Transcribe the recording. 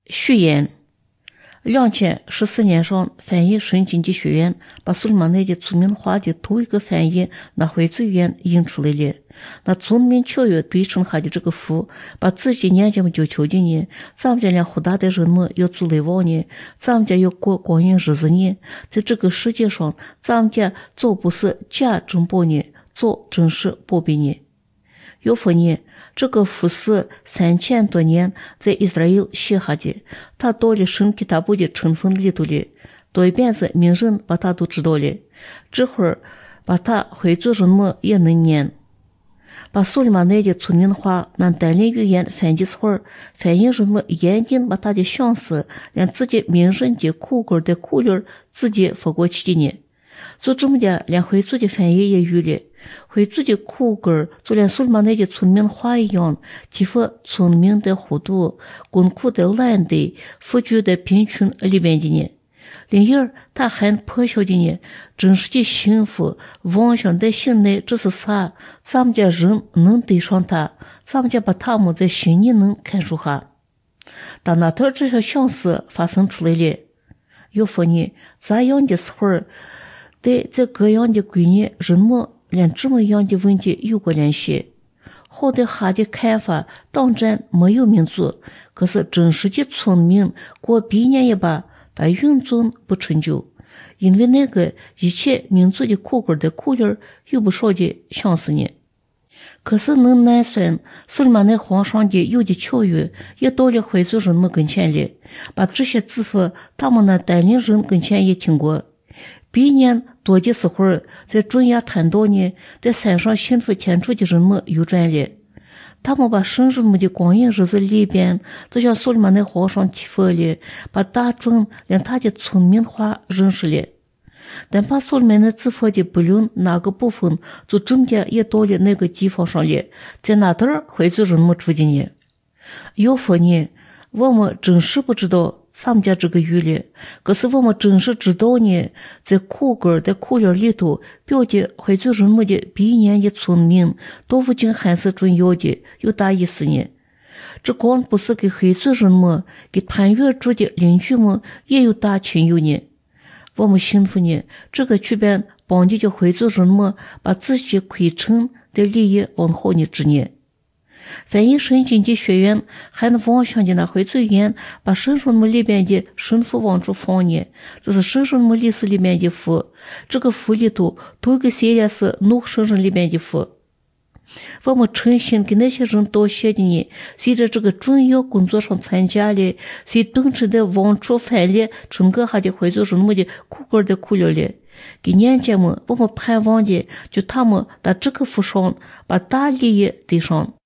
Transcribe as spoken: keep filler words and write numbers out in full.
序言。两千十四年上，翻译神经济学院把苏利马内的聪明话的头一个翻译拿回最远印出来了。那聪明巧约对称下的这个福，把自己年纪们就求的呢，咱们家连胡大的人们要做来往呢，咱们家要过光阴日子呢，在这个世界上，咱们家做不是假真宝呢，做真是宝贝呢。有佛呢，这个福是三千多年在以色列写下的，他到了神给他布的成分里头了，多一遍子名人把他都知道了，这会儿把他会做人们也能念。把苏利马内的聪明话拿单领语言翻译时候，翻译人们严定把他的相思连自己名人的苦根的苦粒自己发过去的呢。就这么的连会做的翻译也有了，会做的苦根就连苏利马内的聪明话一样，几乎聪明的糊涂，困苦的懒的，富足的贫穷里边的呢。另而他还破晓的呢，真实的幸福妄想的心内这是啥，咱们家人能对上他，咱们家把他们在心里能看出下。当那头这些相事发生出来了，有佛呢咋样的时候，对这各样的闺女人们连这么样的问题有过联系。好的哈的看法当然没有民族，可是真实的聪明过比年一把他运作不成就，因为那个一切民族的苦根的苦粒有不少的相似呢。可是能难算苏利马内皇上的有的巧遇也到了会族人们跟前了，把这些字符他们那带领人跟前也听过。比年多的时候，在中亚谈到呢，在山上幸福天主的人们又转了，他们把圣人们的光阴日子里边，就像苏利马内皇上提佛了，把大众连他的聪明话认识了。但把苏利马内字佛的不论哪个部分，就中间也到了那个地方上了，在那头会族人们住的呢。有佛呢，我们真是不知道咱们家这个语了，可是我们真是知道呢，在苦根的苦粒里头，表的会族人们的比年的聪明，都不仅还是重要的，有大意思呢。这光不是给会族人们，给攀越住的邻居们也有大情有呢。我们幸福呢，这个区边帮助的会族人们把自己亏欠的利益往后呢之呢。翻译神经济学院还能妄想的那会最严，把圣人们里边的神父往出放呢，这是圣人们历史里面的福，这个福里头都给写的是诺圣人里面的福。我们诚心给那些人道谢的呢，随着这个重要工作上参加了，谁等着的往出翻了整个下的会族人们的苦根的苦粒了。给年轻们我们盼望的就他们在这个福上把大利益对上。